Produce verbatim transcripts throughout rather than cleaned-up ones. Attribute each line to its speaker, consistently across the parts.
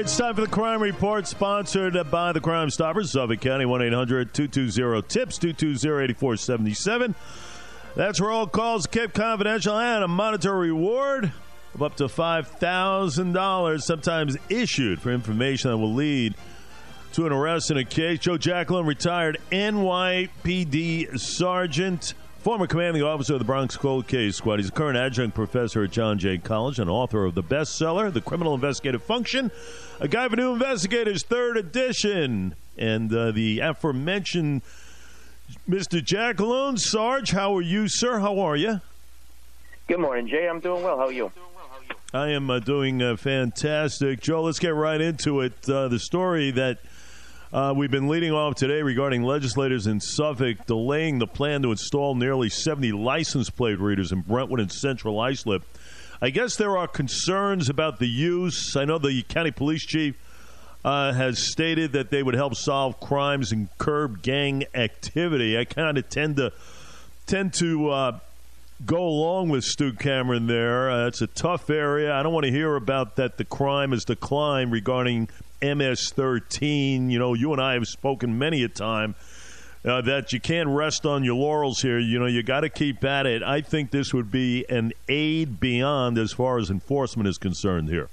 Speaker 1: It's time for the Crime Report, sponsored by the Crime Stoppers, Suffolk County, one eight hundred two two zero TIPS, two two zero eight four seven seven. That's where all calls kept confidential and a monetary reward of up to five thousand dollars, sometimes issued for information that will lead to an arrest in a case. Joe Jacklin, retired N Y P D sergeant, former commanding officer of the Bronx Cold Case Squad. He's a current adjunct professor at John Jay College and author of the bestseller, The Criminal Investigative Function, A Guide for New Investigators, third edition. And uh, the aforementioned Mister Jackalone. Sarge, how are you, sir? How are you?
Speaker 2: Good morning, Jay. I'm doing well. How are you?
Speaker 1: I am uh, doing uh, fantastic. Joe, let's get right into it. Uh, the story that uh, we've been leading off today regarding legislators in Suffolk delaying the plan to install nearly seventy license plate readers in Brentwood and Central Islip. I guess there are concerns about the use. I know the county police chief uh, has stated that they would help solve crimes and curb gang activity. I kind of tend to tend to uh, go along with Stu Cameron there. Uh, it's a tough area. I don't want to hear about that the crime has declined regarding M S thirteen. You know, you and I have spoken many a time uh, that you can't rest on your laurels here. You know, you got to keep at it. I think this would be an aid beyond as far as enforcement is concerned here.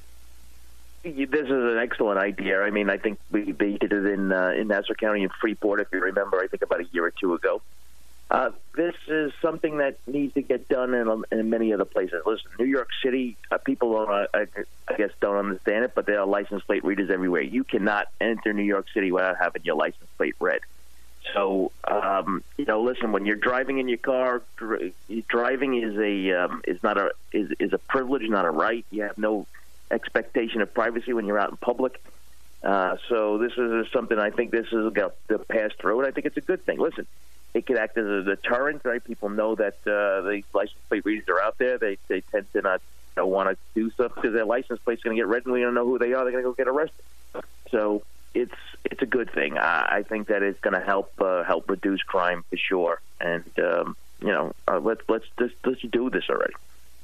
Speaker 2: This is an excellent idea. I mean, I think we they did it in uh, in Nassau County and Freeport, if you remember, I think about a year or two ago. Uh, this is something that needs to get done in, in many other places. Listen, New York City, uh, people don't, uh, I, I guess, don't understand it, but there are license plate readers everywhere. You cannot enter New York City without having your license plate read. So, um, you know, listen, when you're driving in your car, dr- driving is a um, is not a is, is a privilege, not a right. You have no expectation of privacy when you're out in public. Uh, so this is something I think this is going to pass through, and I think it's a good thing. Listen, it could act as a deterrent, right? People know that uh, the license plate readers are out there. They they tend to not you know, want to do stuff because their license plate's going to get read, and we don't know who they are. They're going to go get arrested. So it's it's a good thing. I, I think that it's going to help uh, help reduce crime for sure. And um, you know, uh, let's let's just let's do this already.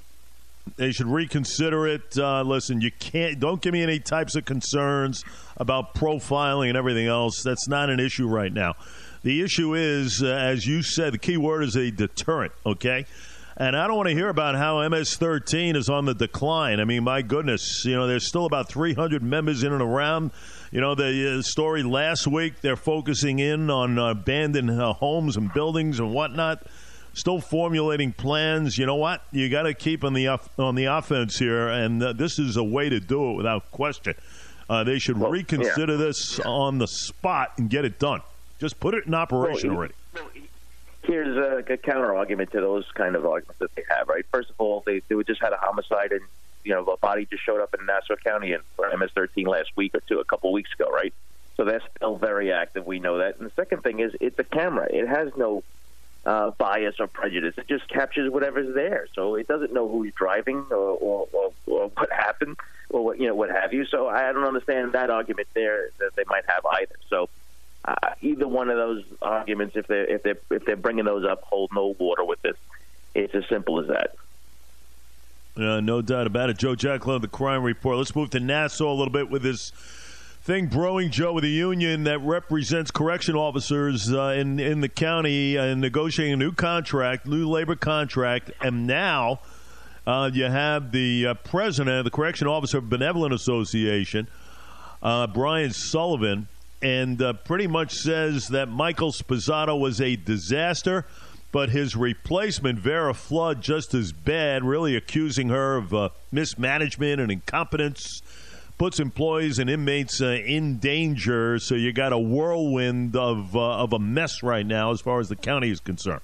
Speaker 1: They should reconsider it. Uh, listen, you can't. Don't give me any types of concerns about profiling and everything else. That's not an issue right now. The issue is, uh, as you said, the key word is a deterrent, okay? And I don't want to hear about how M S thirteen is on the decline. I mean, my goodness, you know, there's still about three hundred members in and around. You know, the uh, story last week, they're focusing in on uh, abandoned uh, homes and buildings and whatnot. Still formulating plans. You know what? You got to keep on the off- on the offense here, and uh, this is a way to do it without question. Uh, they should well, reconsider yeah. this on the spot and get it done. Just put it in operation well, already.
Speaker 2: Here's a, a counter argument to those kind of arguments that they have. Right. First of all, they they just had a homicide, and you know, a body just showed up in Nassau County and for M S thirteen last week or two, a couple of weeks ago. Right. So that's still very active. We know that. And the second thing is, it's a camera. It has no Uh, bias or prejudice. It just captures whatever's there, so it doesn't know who's driving or, or, or, or what happened or what you know what have you. So I don't understand that argument there that they might have either. So uh, either one of those arguments, if they if they if they're bringing those up, hold no water with this. It's as simple as that.
Speaker 1: Uh, no doubt about it. Joe Jacklin, the Crime Report. Let's move to Nassau a little bit with this thing brewing, Joe, with a union that represents correction officers uh, in in the county uh, negotiating a new contract, new labor contract, and now uh, you have the uh, president of the Correction Officer Benevolent Association, uh, Brian Sullivan, and uh, pretty much says that Michael Sposato was a disaster, but his replacement, Vera Flood, just as bad, really accusing her of uh, mismanagement and incompetence. Puts employees and inmates uh, in danger, so you got a whirlwind of uh, of a mess right now as far as the county is concerned.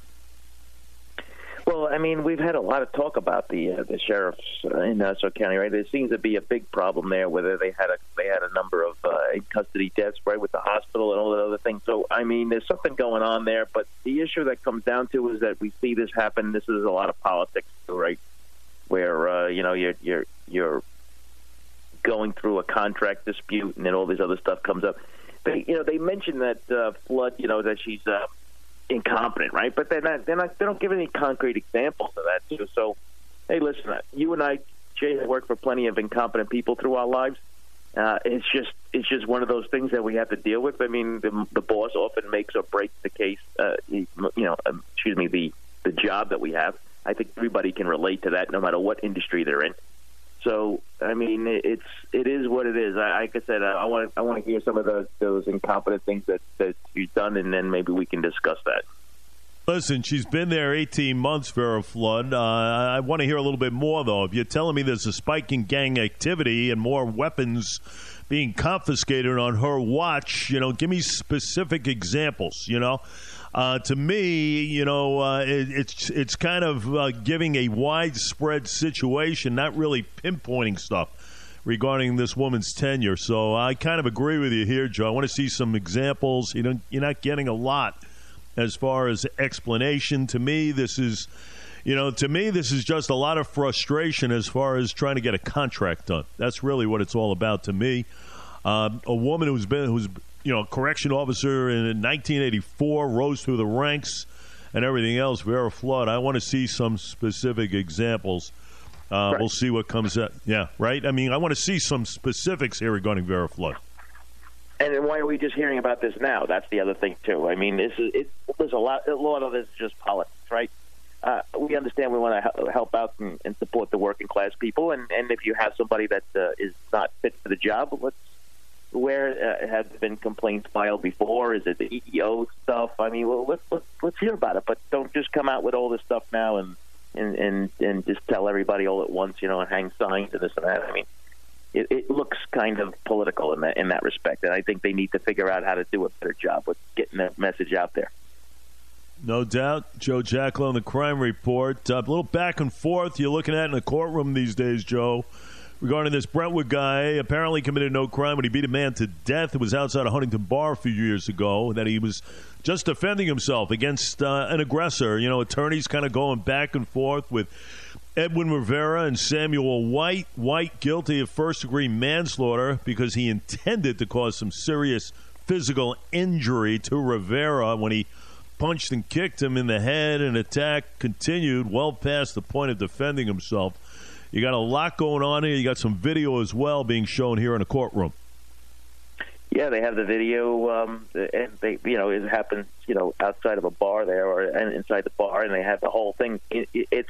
Speaker 2: Well, I mean, we've had a lot of talk about the uh, the sheriffs uh, in Nassau County, right? There seems to be a big problem there, whether they had a they had a number of uh, in custody deaths, right, with the hospital and all that other things. So, I mean, there's something going on there. But the issue that comes down to is that we see this happen. This is a lot of politics, right? Where uh, you know you're you're you're going through a contract dispute, and then all this other stuff comes up. They, you know, they mentioned that uh, Flood, you know, that she's uh, incompetent, right? But they're not, they're not, they don't give any concrete examples of that, too. So, hey, listen, you and I, Jay, have worked for plenty of incompetent people through our lives, Uh, it's just it's just one of those things that we have to deal with. I mean, the, the boss often makes or breaks the case. Uh, you know, um, excuse me, the the job that we have. I think everybody can relate to that, no matter what industry they're in. So, I mean, it's it is what it is. I, like I said, I want I want to hear some of the, those incompetent things that, that you've done, and then maybe we can discuss that.
Speaker 1: Listen, she's been there eighteen months, Vera Flood. Uh, I want to hear a little bit more, though. If you're telling me there's a spike in gang activity and more weapons being confiscated on her watch, you know, give me specific examples, you know. Uh, to me, you know, uh, it, it's it's kind of uh, giving a widespread situation, not really pinpointing stuff regarding this woman's tenure. So I kind of agree with you here, Joe. I want to see some examples. You know, you're not getting a lot as far as explanation. To me, this is, you know, to me, this is just a lot of frustration as far as trying to get a contract done. That's really what it's all about to me. Um, a woman who's been, who's, you know, a correction officer in nineteen eighty-four, rose through the ranks and everything else, Vera Flood. I want to see some specific examples. Uh, right. We'll see what comes out. Yeah, right? I mean, I want to see some specifics here regarding Vera Flood.
Speaker 2: And then why are we just hearing about this now? That's the other thing, too. I mean, this is, it, there's a lot, a lot of this is just politics, right? Uh, we understand we want to help out and, and support the working class people, and, and if you have somebody that uh, is not fit for the job, let's, where uh, have been complaints filed before? Is it the E E O stuff? I mean, well, let's, let's, let's hear about it, but don't just come out with all this stuff now and, and, and, and just tell everybody all at once, you know, and hang signs and this and that. I mean, It, it looks kind of political in that in that respect, and I think they need to figure out how to do a better job with getting that message out there.
Speaker 1: No doubt. Joe Giacalone, the Crime Report. Uh, a little back and forth you're looking at in the courtroom these days, Joe, regarding this Brentwood guy. Apparently committed no crime when he beat a man to death. It was outside a Huntington bar a few years ago, that he was just defending himself against uh, an aggressor. You know, attorneys kind of going back and forth with Edwin Rivera and Samuel White. White guilty of first-degree manslaughter because he intended to cause some serious physical injury to Rivera when he punched and kicked him in the head. An attack continued well past the point of defending himself. You got a lot going on here. You got some video as well being shown here in the courtroom.
Speaker 2: Yeah, they have the video, um, and they, you know, it happens, you know, outside of a bar there or and inside the bar, and they have the whole thing. It, it, it's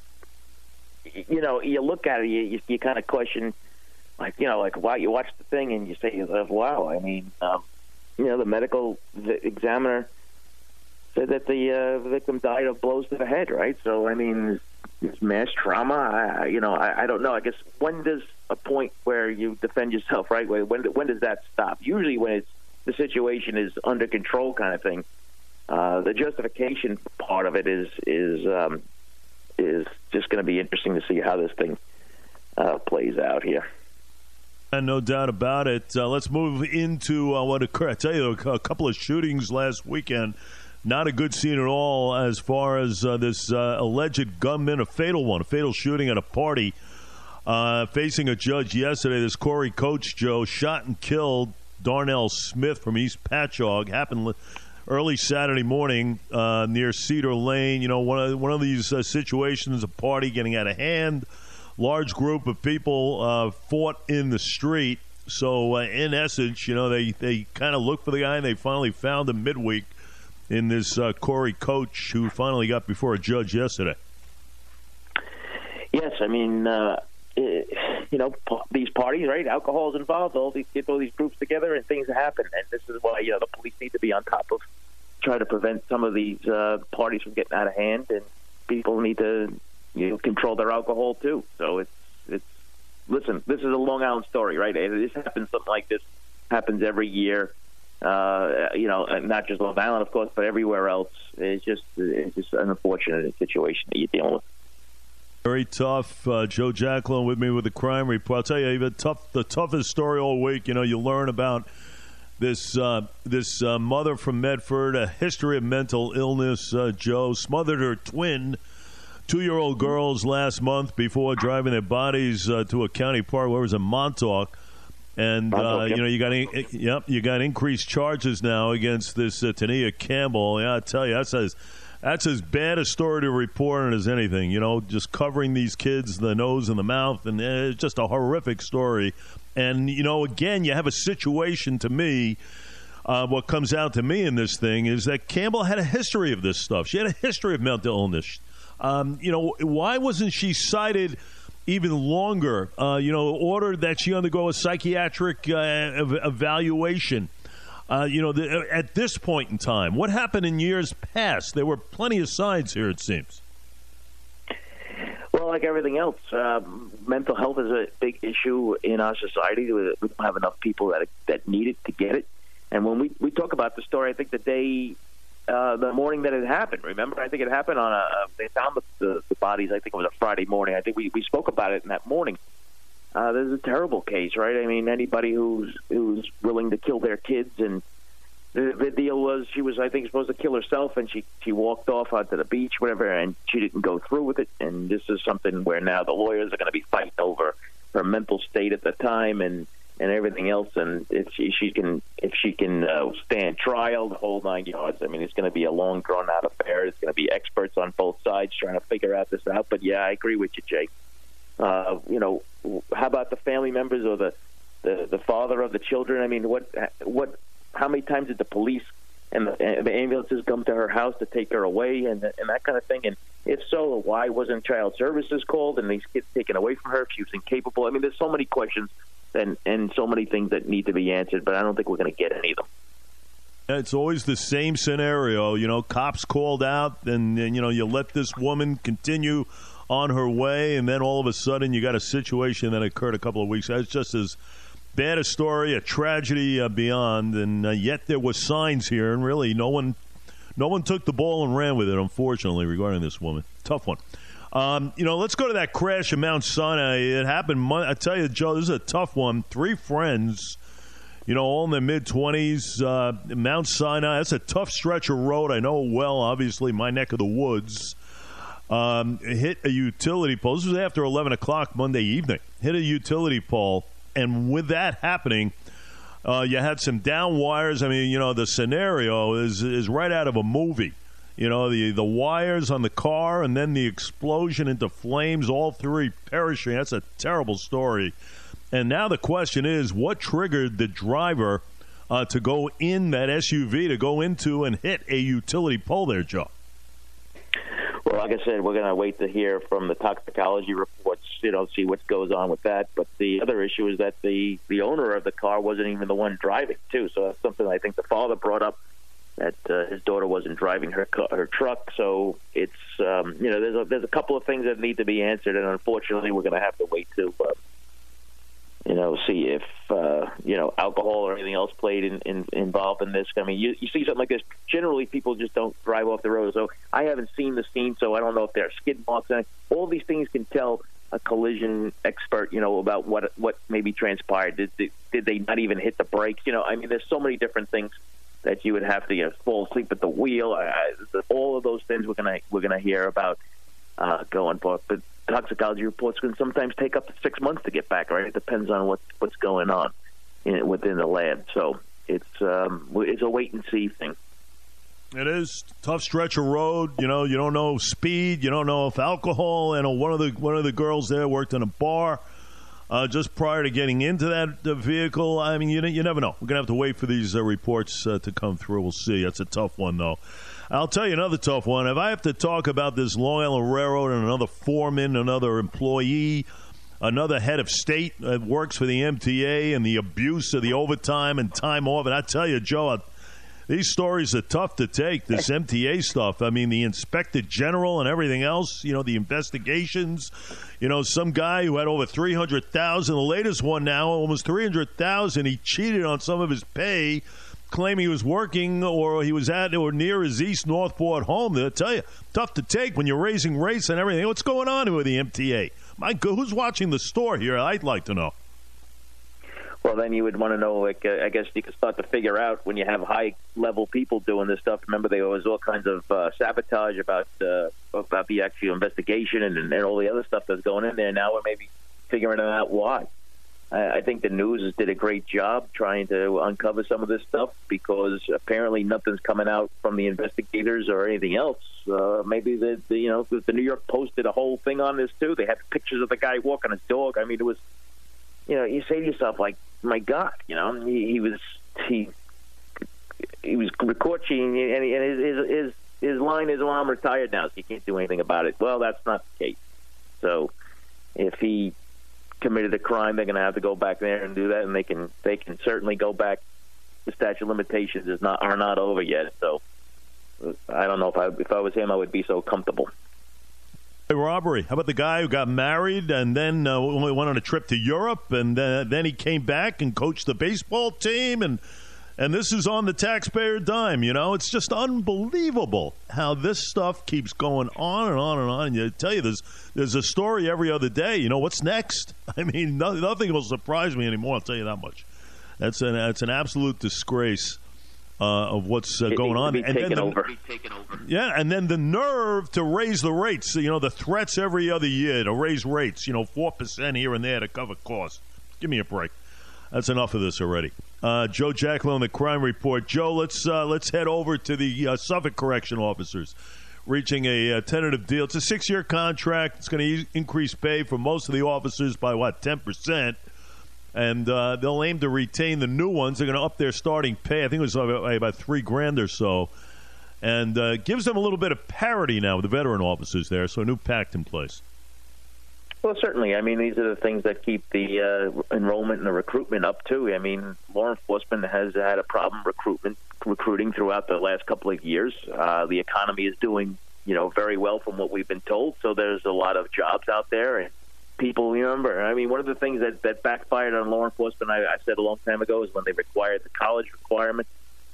Speaker 2: You know, you look at it, you, you, you kind of question, like, you know, like, wow, you watch the thing and you say, wow, I mean, um, you know, the medical examiner said that the uh, victim died of blows to the head, right? So, I mean, it's mass trauma. I, you know, I, I don't know. I guess when does a point where you defend yourself, right? When, when does that stop? Usually when it's the situation is under control kind of thing. Uh, the justification part of it is, is, um, is just going to be interesting to see how this thing uh, plays out here.
Speaker 1: And no doubt about it. Uh, let's move into uh, what occurred. I tell you, a couple of shootings last weekend. Not a good scene at all as far as uh, this uh, alleged gunman, a fatal one, a fatal shooting at a party. Uh, facing a judge yesterday, this Corey Coach, Joe, shot and killed Darnell Smith from East Patchogue. Happened early Saturday morning uh, near Cedar Lane. You know, one of one of these uh, situations, a party getting out of hand. Large group of people uh, fought in the street. So, uh, in essence, you know, they, they kind of looked for the guy, and they finally found him midweek in this uh, Corey Coach, who finally got before a judge yesterday.
Speaker 2: Yes, I mean, uh, it, you know, p- these parties, right? Alcohol is involved. All these get all these groups together, and things happen. And this is why, you know, the police need to be on top of try to prevent some of these uh, parties from getting out of hand, and people need to, you know, control their alcohol too. So it's it's listen, this is a Long Island story, right? This happens, something like this happens every year. Uh, you know, not just Long Island, of course, but everywhere else. It's just it's just an unfortunate situation that you're dealing with.
Speaker 1: Very tough. Uh, Joe Giacalone with me with the Crime Report. I'll tell you, even tough, the toughest story all week. You know, you learn about this uh, this uh, mother from Medford, a history of mental illness. Uh, Joe smothered her twin, two-year-old girls last month before driving their bodies uh, to a county park. Where was it, Montauk? And uh, you know, you got yep, you got increased charges now against this uh, Tania Campbell. Yeah, I tell you, that's a That's as bad a story to report as anything, you know, just covering these kids, the nose and the mouth, and it's just a horrific story. And, you know, again, you have a situation to me, uh, what comes out to me in this thing is that Campbell had a history of this stuff. She had a history of mental illness. Um, you know, why wasn't she cited even longer, uh, you know, ordered that she undergo a psychiatric uh, ev- evaluation? Uh, you know, the, at this point in time, what happened in years past? There were plenty of signs here, it seems.
Speaker 2: Well, like everything else, um, mental health is a big issue in our society. We don't have enough people that that need it to get it. And when we, we talk about the story, I think the day, uh, the morning that it happened, remember? I think it happened on a, they found the, the, the bodies, I think it was a Friday morning. I think we, we spoke about it in that morning. Uh, this is a terrible case, right? I mean, anybody who's who's willing to kill their kids, and the, the deal was she was, I think, supposed to kill herself, and she, she walked off onto the beach, whatever, and she didn't go through with it. And this is something where now the lawyers are going to be fighting over her mental state at the time and, and everything else. And if she, she can if she can uh, stand trial, the whole nine yards. I mean, it's going to be a long, drawn-out affair. It's going to be experts on both sides trying to figure out this out. But yeah, I agree with you, Jake. Uh, you know, how about the family members or the, the, the father of the children? I mean, what what? How many times did the police and the, and the ambulances come to her house to take her away and and that kind of thing? And if so, why wasn't child services called and these kids taken away from her if she was incapable? I mean, there's so many questions and and so many things that need to be answered, but I don't think we're going to get any of them.
Speaker 1: It's always the same scenario, you know. Cops called out, and, and you know you let this woman continue on her way, and then all of a sudden you got a situation that occurred a couple of weeks. It's just as bad a story, a tragedy uh, beyond, and uh, yet there were signs here, and really no one, no one took the ball and ran with it. Unfortunately, regarding this woman, tough one. Um, you know, let's go to that crash in Mount Sinai. It happened. I tell you, Joe, this is a tough one. Three friends, you know, all in their mid twenties. Uh, Mount Sinai. That's a tough stretch of road. I know well. Obviously, my neck of the woods. Um, hit a utility pole. This was after eleven o'clock Monday evening. Hit a utility pole, and with that happening, uh, you had some down wires. I mean, you know, the scenario is is right out of a movie. You know, the, the wires on the car, and then the explosion into flames, all three perishing. That's a terrible story. And now the question is, what triggered the driver uh, to go in that S U V, to go into and hit a utility pole there, Joe?
Speaker 2: Well, like I said, we're going to wait to hear from the toxicology reports, you know, see what goes on with that. But the other issue is that the, the owner of the car wasn't even the one driving, too. So that's something I think the father brought up, that uh, his daughter wasn't driving her car, her truck. So it's, um, you know, there's a, there's a couple of things that need to be answered. And unfortunately, we're going to have to wait to, uh, you know, see if, uh, you know, alcohol or anything else played in, in, involved in this. I mean, you, you see something like this, generally people just don't drive off the road. So I haven't seen the scene, so I don't know if there are skid marks. And all these things can tell a collision expert, you know, about what what maybe transpired. Did, did, did they not even hit the brakes? You know, I mean, there's so many different things that you would have to, you know, fall asleep at the wheel. I, all of those things we're gonna we're gonna hear about uh, going forward. But toxicology reports can sometimes take up to six months to get back. Right, it depends on what what's going on in, within the lab. So it's um, it's a wait and see thing.
Speaker 1: It is tough stretch of road. You know, you don't know speed. You don't know if alcohol. You know, one of the one of the girls there worked in a bar uh, just prior to getting into that uh, vehicle. I mean, you you never know. We're gonna have to wait for these uh, reports uh, to come through. We'll see. That's a tough one, though. I'll tell you another tough one. If I have to talk about this Long Island Railroad and another foreman, another employee, another head of state that works for the M T A, and the abuse of the overtime and time off, and I tell you, Joe, I, these stories are tough to take, this M T A stuff. I mean, the inspector general and everything else, you know, the investigations, you know, some guy who had over three hundred thousand dollars, the latest one now, almost three hundred thousand dollars, he cheated on some of his pay, claim he was working or he was at or near his East Northport home. They'll tell you, tough to take when you're raising rates and everything. What's going on with the M T A? My God, who's watching the store here? I'd like to know.
Speaker 2: Well, then you would want to know, like, uh, I guess you could start to figure out when you have high-level people doing this stuff. Remember, there was all kinds of uh, sabotage about uh, about the actual investigation and, and all the other stuff that's going in there. Now we're maybe figuring out why. I, I think the news did a great job trying to uncover some of this stuff because apparently nothing's coming out from the investigators or anything else. Uh, maybe the, the you know the New York Post did a whole thing on this too. They had pictures of the guy walking his dog. I mean, it was, you know, you say to yourself like, my God, you know, he, he was he he was recording, and, and his, his his his line is, "Well, I'm retired now, so you can't do anything about it." Well, that's not the case. So if he committed a crime, they're going to have to go back there and do that, and they can they can certainly go back. The statute of limitations is not are not over yet, so I don't know if I if I was him, I would be so comfortable.
Speaker 1: Hey, robbery. How about the guy who got married and then uh, went on a trip to Europe, and uh, then he came back and coached the baseball team, and and this is on the taxpayer dime. You know, it's just unbelievable how this stuff keeps going on and on and on. And I tell you, there's there's a story every other day. You know, what's next? I mean, no, nothing will surprise me anymore. I'll tell you that much. That's an that's an absolute disgrace uh, of what's uh, going on.
Speaker 2: And then the,
Speaker 1: yeah, and then the nerve to raise the rates. You know, the threats every other year to raise rates. You know, four percent here and there to cover costs. Give me a break. That's enough of this already. Uh, Joe Jacklin on the Crime Report. Joe, let's uh, let's head over to the uh, Suffolk Correction Officers reaching a uh, tentative deal. It's a six-year contract. It's going to e- increase pay for most of the officers by, what, ten percent? And uh, they'll aim to retain the new ones. They're going to up their starting pay. I think it was about, about three grand or so. And uh, gives them a little bit of parity now with the veteran officers there, so a new pact in place.
Speaker 2: Well, certainly. I mean, these are the things that keep the uh, enrollment and the recruitment up, too. I mean, law enforcement has had a problem recruitment, recruiting throughout the last couple of years. Uh, the economy is doing, you know, very well from what we've been told, so there's a lot of jobs out there. And people, remember, I mean, one of the things that, that backfired on law enforcement, I, I said a long time ago, is when they required the college requirement.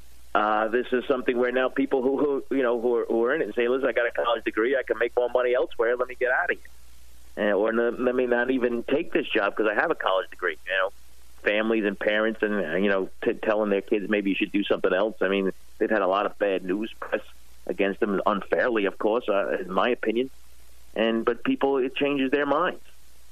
Speaker 2: Uh, this is something where now people who, who you know, who are, who are in it say, listen, I got a college degree, I can make more money elsewhere, let me get out of here. Uh, or let me not even take this job because I have a college degree. You know, families and parents and, uh, you know, t- telling their kids maybe you should do something else. I mean, they've had a lot of bad news press against them unfairly, of course, uh, in my opinion. And but people, it changes their minds.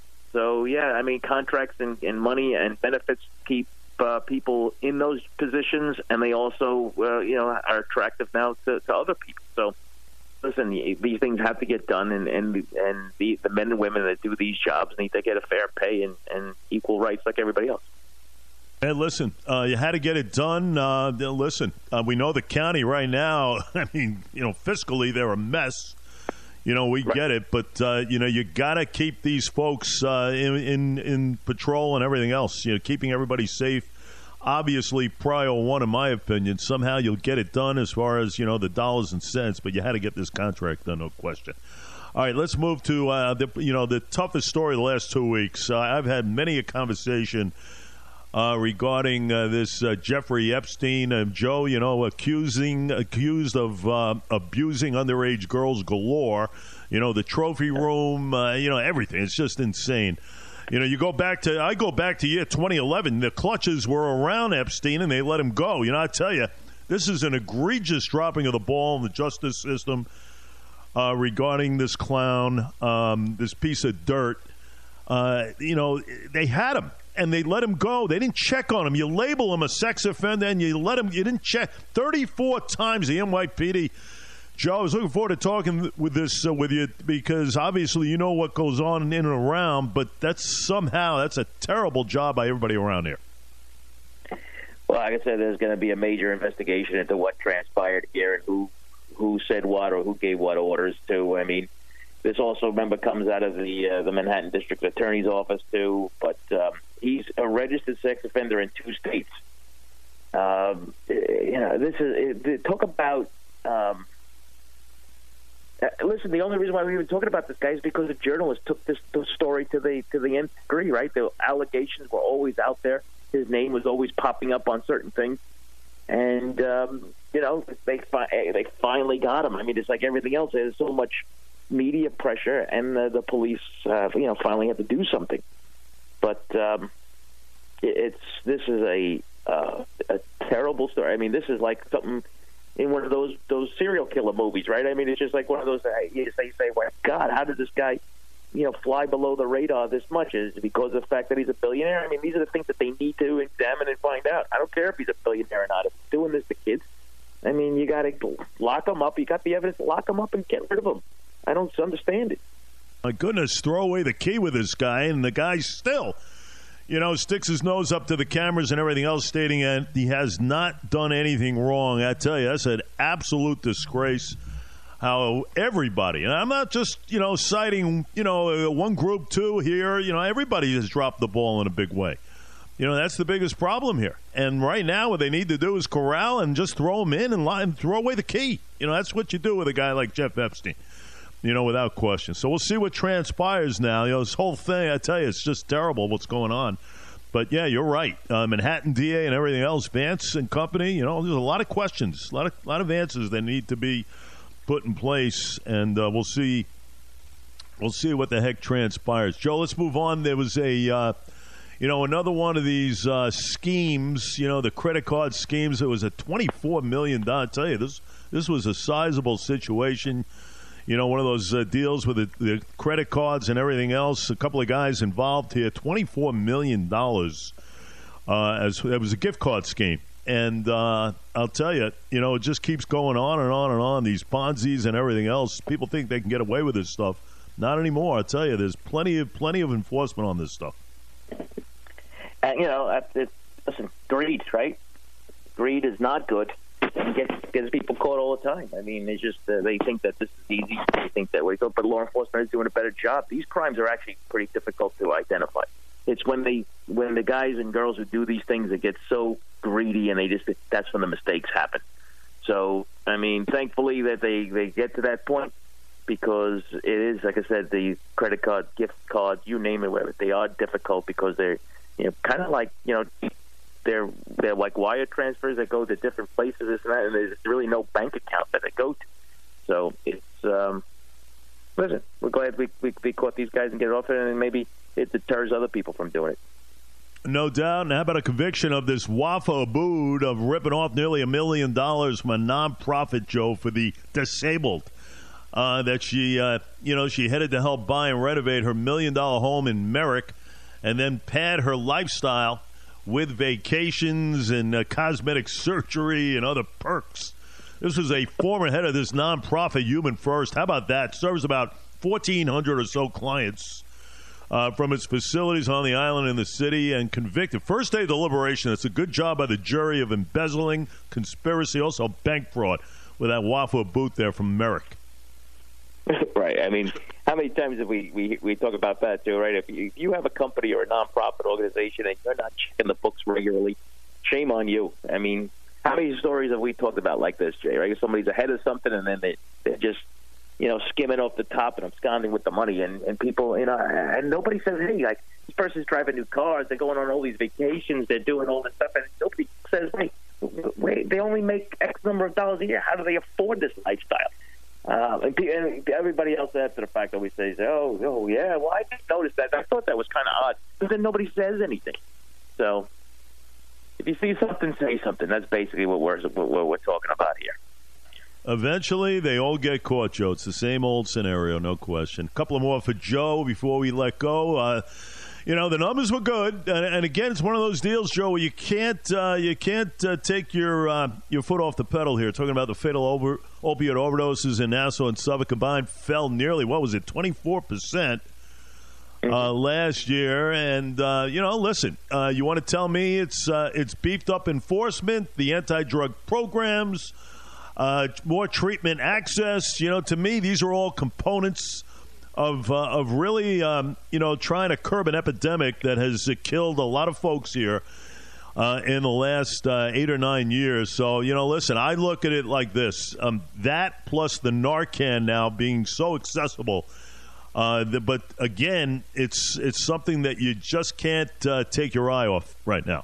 Speaker 2: So, yeah, I mean, contracts and, and money and benefits keep uh, people in those positions, and they also, uh, you know, are attractive now to, to other people. So, listen, these things have to get done, and and, and the, the men and women that do these jobs need to get a fair pay and, and equal rights like everybody else.
Speaker 1: Hey, listen, uh, you had to get it done. Uh, listen, uh, we know the county right now, I mean, you know, fiscally they're a mess. You know, we right. get it, but, uh, you know, you got to keep these folks uh, in, in in patrol and everything else, you know, keeping everybody safe. Obviously, prio one, in my opinion. Somehow you'll get it done as far as, you know, the dollars and cents, but you had to get this contract done, no question. All right, let's move to, uh, the, you know, the toughest story the last two weeks. Uh, I've had many a conversation uh, regarding uh, this uh, Jeffrey Epstein and Joe, you know, accusing accused of uh, abusing underage girls galore. You know, the trophy room, uh, you know, everything. It's just insane. You know, you go back to, I go back to year twenty eleven. The clutches were around Epstein, and they let him go. You know, I tell you, this is an egregious dropping of the ball in the justice system uh, regarding this clown, um, this piece of dirt. Uh, you know, they had him, and they let him go. They didn't check on him. You label him a sex offender, and you let him, you didn't check. thirty-four times the N Y P D. Joe, I was looking forward to talking with this uh, with you because obviously you know what goes on in and around, but that's somehow that's a terrible job by everybody around here.
Speaker 2: Well, like I said, there's going to be a major investigation into what transpired here and who who said what or who gave what orders to. I mean, this also, remember, comes out of the uh, the Manhattan District Attorney's Office too. But um, he's a registered sex offender in two states. Um, you know, this is talk about. Um, Uh, listen, the only reason why we're even talking about this guy is because a journalist took this, this story to the to the nth degree, right? The allegations were always out there. His name was always popping up on certain things. And, um, you know, they fi- they finally got him. I mean, it's like everything else. There's so much media pressure, and the, the police, uh, you know, finally had to do something. But um, it, it's this is a, uh, a terrible story. I mean, this is like something in one of those those serial killer movies, right? I mean, it's just like one of those, uh, you say, you say, well, God, how did this guy you know, fly below the radar this much? Is it because of the fact that he's a billionaire? I mean, these are the things that they need to examine and find out. I don't care if he's a billionaire or not. If he's doing this to kids, I mean, you got to lock him up. You got the evidence, lock him up and get rid of him. I don't understand it.
Speaker 1: My goodness, throw away the key with this guy, and the guy still, you know, sticks his nose up to the cameras and everything else, stating that he has not done anything wrong. I tell you, that's an absolute disgrace. How everybody, and I'm not just, you know, citing, you know, one group, two here, you know, everybody has dropped the ball in a big way. You know, that's the biggest problem here. And right now what they need to do is corral and just throw him in and, lie, and throw away the key. You know, that's what you do with a guy like Jeff Epstein, you know, without question. So we'll see what transpires now. You know, this whole thing, I tell you, it's just terrible what's going on. But, yeah, you're right. Uh, Manhattan D A and everything else, Vance and company, you know, there's a lot of questions, a lot of, lot of answers that need to be put in place, and uh, we'll see we'll see what the heck transpires. Joe, let's move on. There was a, uh, you know, another one of these uh, schemes, you know, the credit card schemes. It was a twenty-four million dollars. I tell you, this, this was a sizable situation. You know, one of those uh, deals with the, the credit cards and everything else. A couple of guys involved here, twenty-four million dollars. Uh, as it was a gift card scheme. And uh, I'll tell you, you know, it just keeps going on and on and on, these Ponzi's and everything else. People think they can get away with this stuff. Not anymore. I'll tell you, there's plenty of plenty of enforcement on this stuff.
Speaker 2: And, you know, it's, listen, greed, right? Greed is not good. It gets, gets people caught all the time. I mean, it's just uh, they think that this is easy. They think that way. But law enforcement is doing a better job. These crimes are actually pretty difficult to identify. It's when they when the guys and girls who do these things that get so greedy, and they just that's when the mistakes happen. So, I mean, thankfully that they, they get to that point, because it is, like I said, the credit card, gift cards, you name it, whatever, they are difficult because they're, you know, kind of like, you know, they're they're like wire transfers that go to different places, this and that, and there's really no bank account that they go to. So it's um, listen, we're glad we, we we caught these guys and get it off it, and maybe it deters other people from doing it.
Speaker 1: No doubt. And how about a conviction of this Wafa Abood of ripping off nearly a million dollars from a nonprofit, Joe, for the disabled? Uh, that she, uh, you know, she headed to help buy and renovate her million-dollar home in Merrick, and then pad her lifestyle with vacations and uh, cosmetic surgery and other perks. This was a former head of this nonprofit, Human First. How about that? Serves about fourteen hundred or so clients uh, from its facilities on the island and the city, and convicted. First day of deliberation. It's a good job by the jury of embezzling, conspiracy, also bank fraud with that Wafa Abood there from Merrick.
Speaker 2: Right. I mean, how many times have we, we, we talk about that, too, right? If you, if you have a company or a nonprofit organization and you're not checking the books regularly, shame on you. I mean, how many stories have we talked about like this, Jay, right? Somebody's ahead of something, and then they, they're just, you know, skimming off the top and absconding with the money. And, and people, you know, and nobody says, hey, like, this person's driving new cars, they're going on all these vacations, they're doing all this stuff, and nobody says, wait, wait, they only make X number of dollars a year. How do they afford this lifestyle? Uh, and, and everybody else after the fact always says, oh, oh, yeah, well, I didn't notice that. I thought that was kind of odd. But then nobody says anything. So if you see something, say something. That's basically what we're, what we're talking about here.
Speaker 1: Eventually, they all get caught, Joe. It's the same old scenario, no question. A couple of more for Joe before we let go. Uh, you know, the numbers were good, and, and again, it's one of those deals, Joe, where you can't uh, you can't uh, take your uh, your foot off the pedal here. Talking about the fatal over, opioid overdoses in Nassau and Suffolk combined fell nearly, what was it, twenty-four percent uh, last year. And uh, you know, listen, uh, you want to tell me it's uh, it's beefed up enforcement, the anti-drug programs, uh, more treatment access. You know, to me, these are all components of uh, of really, um, you know, trying to curb an epidemic that has uh, killed a lot of folks here uh, in the last uh, eight or nine years. So, you know, listen, I look at it like this. Um, that plus the Narcan now being so accessible. Uh, the, but, again, it's, it's something that you just can't uh, take your eye off right now.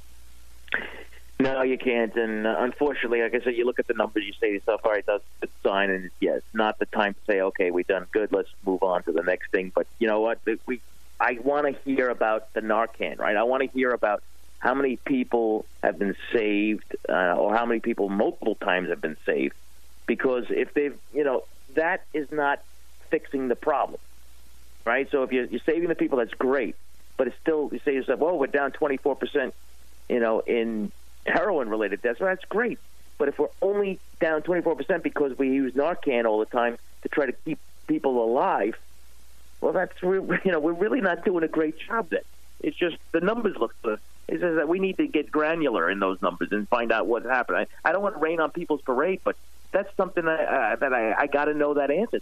Speaker 2: No, you can't. And uh, unfortunately, like I said, you look at the numbers, you say to yourself, all right, that's a sign. And yes, yeah, not the time to say, okay, we've done good, let's move on to the next thing. But you know what? We, I want to hear about the Narcan, right? I want to hear about how many people have been saved uh, or how many people multiple times have been saved. Because if they've, you know, that is not fixing the problem. right? So if you're, you're saving the people, that's great. But it's still, you say to yourself, well, we're down twenty-four percent, you know, in heroin-related deaths. Well, that's great. But if we're only down twenty-four percent because we use Narcan all the time to try to keep people alive, well, that's, you know, we're really not doing a great job then. It's just the numbers look good. It's just that we need to get granular in those numbers and find out what's happening. I, I don't want to rain on people's parade, but that's something that, uh, that I, I got to know that answer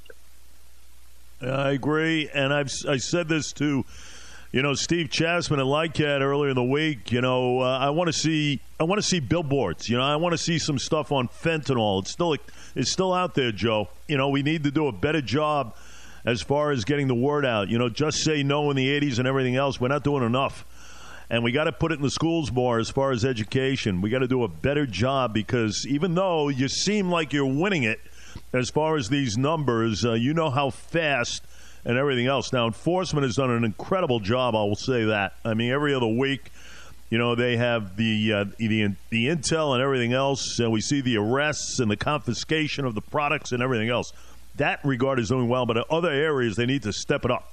Speaker 2: to.
Speaker 1: I agree, and I've I said this to, you know, Steve Chasman at Lycat earlier in the week. You know, uh, I want to see I want to see billboards. You know, I want to see some stuff on fentanyl. It's still it's still out there, Joe. You know, we need to do a better job as far as getting the word out. You know, just say no in the eighties and everything else. We're not doing enough. And we got to put it in the schools more as far as education. We got to do a better job because even though you seem like you're winning it as far as these numbers, uh, you know how fast and everything else. Now, enforcement has done an incredible job, I will say that. I mean, every other week, you know, they have the uh, the, the intel and everything else, and we see the arrests and the confiscation of the products and everything else. That regard is doing well, but in other areas, they need to step it up.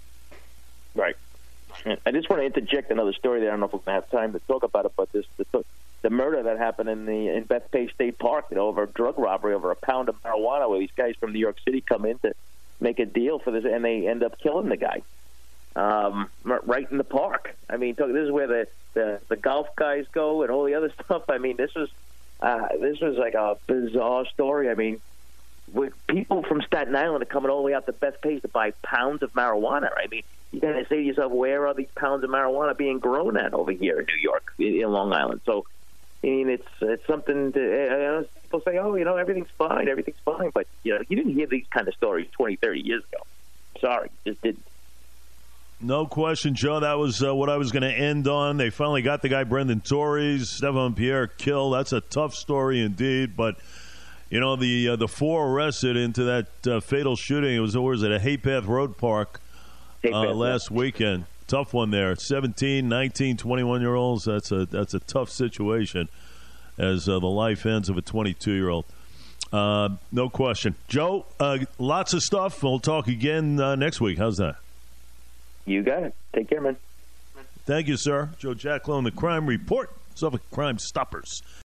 Speaker 2: Right. I just want to interject another story there. I don't know if we're going to have time to talk about it, but this the, the murder that happened in the in Bethpage State Park, you know, over a drug robbery over a pound of marijuana, where these guys from New York City come in to make a deal for this, and they end up killing the guy um, right in the park. I mean, this is where the, the, the golf guys go and all the other stuff. I mean, this was uh, this was like a bizarre story. I mean, with people from Staten Island are coming all the way out to Bethpage to buy pounds of marijuana. I mean, you got to say to yourself, where are these pounds of marijuana being grown at over here in New York, in, in Long Island? So, I mean, it's it's something to, uh, people say, oh, you know, everything's fine, everything's fine. But, you know, you didn't hear these kind of stories twenty, thirty years ago. Sorry, just didn't.
Speaker 1: No question, Joe. That was uh, what I was going to end on. They finally got the guy, Brendan Torres, Stephon Pierre killed. That's a tough story indeed. But, you know, the uh, the four arrested into that uh, fatal shooting, it was, or was it a Haypath Road Park uh, last weekend. Tough one there. seventeen, nineteen, twenty-one-year-olds. That's a that's a tough situation as uh, the life ends of a twenty-two-year-old. Uh, no question. Joe, uh, lots of stuff. We'll talk again uh, next week. How's that?
Speaker 2: You got it. Take care, man.
Speaker 1: Thank you, sir. Joe Giacalone, the Crime Report, Suffolk Crime Stoppers.